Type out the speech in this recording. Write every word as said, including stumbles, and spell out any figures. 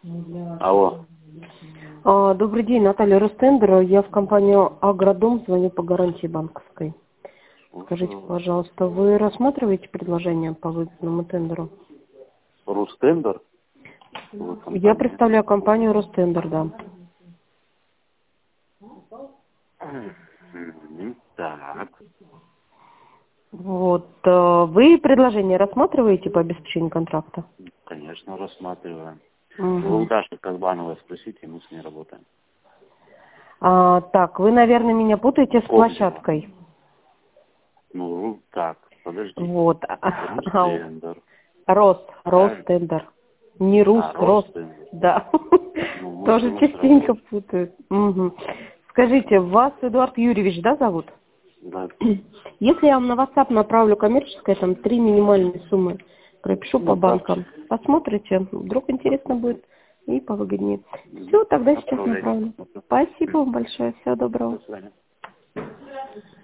Алло. А, Добрый день, Наталья Ростендер. Я в компанию «Агродом», звоню по гарантии банковской. Скажите, пожалуйста, вы рассматриваете предложение по выгодному тендеру? Рустендер? Я представляю компанию «Ростендер», да. Мгм. Так. Вот. э, Вы предложение рассматриваете по обеспечению контракта? Конечно, рассматриваем. Вы у Мгм. Даши Казбановой спросите, мы с ней работаем. А, так, вы, наверное, меня путаете с Кобзева. площадкой. Ну, ру- так, подождите. Вот. Рустендер. Рост, Правильно? Ростендер. Не Рус, А, Рост. Ростендер. Да. Ну, мы с Тоже ним частенько сработаем. путают. Мгм. Скажите, вас Эдуард Юрьевич, да, зовут? Да. Если я вам на WhatsApp направлю коммерческое, там три минимальные суммы, пропишу по Направьте. банкам, посмотрите, вдруг интересно Посмотрим. будет и повыгоднее. Мгм. Все, тогда сейчас Отправляйте, направлю. посмотрим. Спасибо вам большое, всего доброго. До свидания.